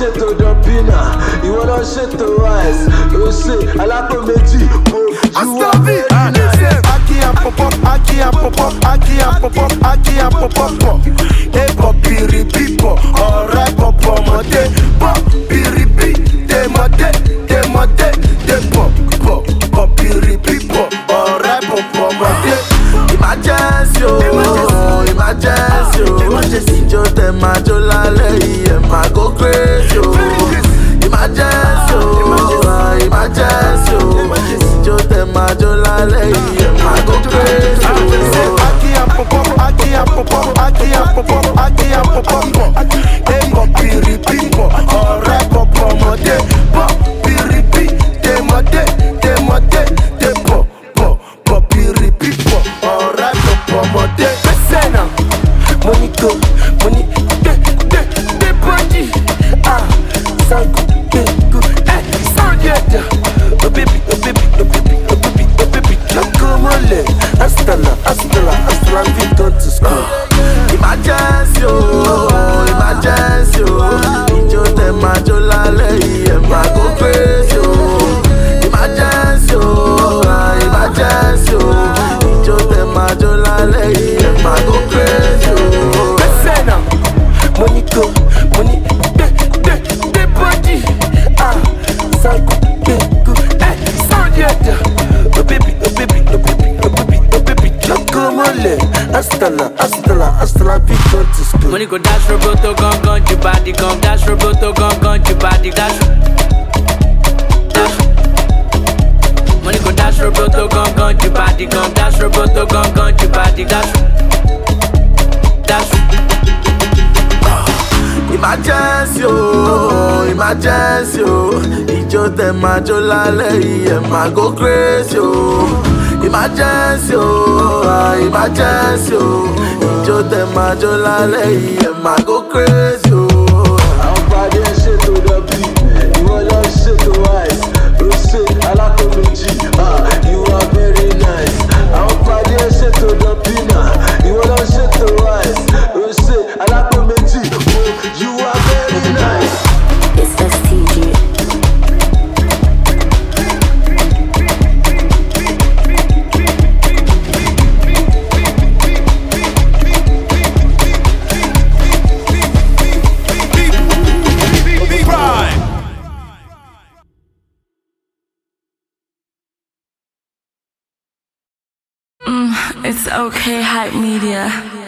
ṣètò dọ̀bínà, ìwọ lọ ṣètò rice. Ó ṣe alápò méjì, mo ju wá very nice. Aki and pop, aki and pop, aki and pop, aki and pop. Hey, pop, piri, pipo, alright, pop, mode, pop, piri, pi, de mode, de pop, pop, piri, pipo, alright, pop, mode. Emergency, oh, emergency, oh. Ijo te majo lale, ma go crazy, oh. Emergency, oh, emergency, oh. Ijo te majo lale, ma go crazy, oh. Aki and pop, aki and pop, aki and pop, aki and pop. Hey, pop, piri, pipo, alright, pop, mode, pop, piri, pi, de mode, de pop, pop, piri, pipo, alright, pop, mode. Listen now, money go, money, de body, sound good, sound good. Oh baby, oh baby, oh baby, oh baby, oh baby, come on, hasta la vie go to school. Emergency, oh, emergency, oh. Ijo te majo lale, ma go crazy, oh. Emergency, oh, emergency, oh. Ijo te majo lale, ma go crazy, oh. Listen now, money go, money, de body, sound good, sound good. Oh baby, oh baby, oh baby, oh baby, oh baby, come on, hasta la vie go to school. Money go dash roboto gun your body gun dash roboto gun your body dash. Money go dash roboto gun your body gun dash roboto gun your body dash. Emergency, oh, emergency, oh. Ijo te majo lale, ma go crazy, oh. Emergency, oh, emergency, oh. Ijo te majo lale, ma go crazy, oh. Àwọn pàdé ṣètò dọ̀bí, ìwọ lọ ṣètò rice. Ó ṣe alápò méjì, you are very nice. Àwọn pàdé ṣètò dọ̀bínà, ìwọ lọ ṣètò rice. Ó ṣe alápò méjì, you are very nice. It's STG. It's okay, hype media.